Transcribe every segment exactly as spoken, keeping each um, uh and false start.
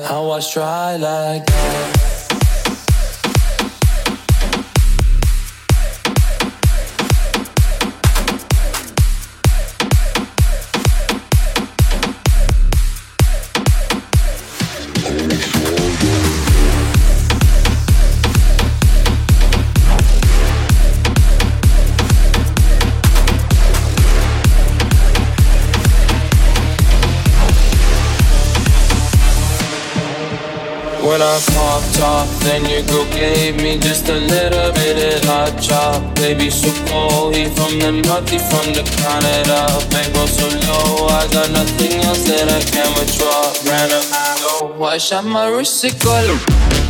How I try like that. When I popped off, then your girl gave me just a little bit of hot chop. Baby, so cold, he from the north, he from the Canada. Bankroll so low, I got nothing else that I can withdraw. Ran up, low, I shot my wrist, it go low.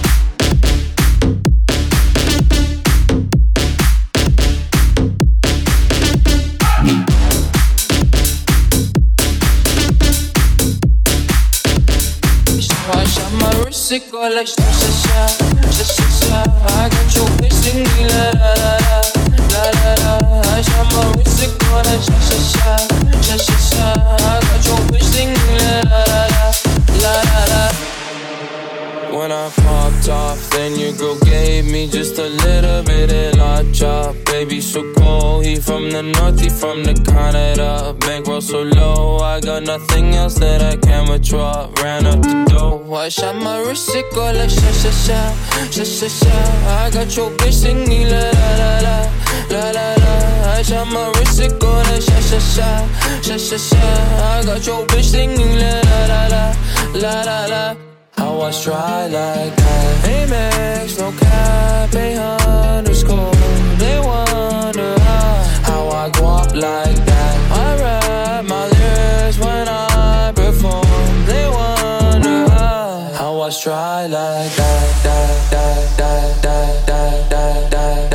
I shot my wrist, it go like sha sha sha, sha sha sha. I got your bitch singing la la la la, la la la. I shot my wrist, it go like sha sha sha, sha sha sha. I got your bitch singing la la la la, la la la. When I popped off, then your girl gave me just a little bit of hot chop. Baby, so cold, he from the north, he from the Canada. Bankroll so low, I got nothing else that I can withdraw. Ran up the dough, I shot my wrist, it go like sha sha sha, sha sha sha. I got your bitch singing la la la la, la la la. I shot my wrist, it go like sha sha sha, sha sha sha. I got your bitch singing la la la la, la la la. How I try like that. Amex, no cap, a underscore. They wonder how, how I go up like that. I rap my lyrics when I perform. They wonder how, how I try like that, that, that, that, that, that, that, that.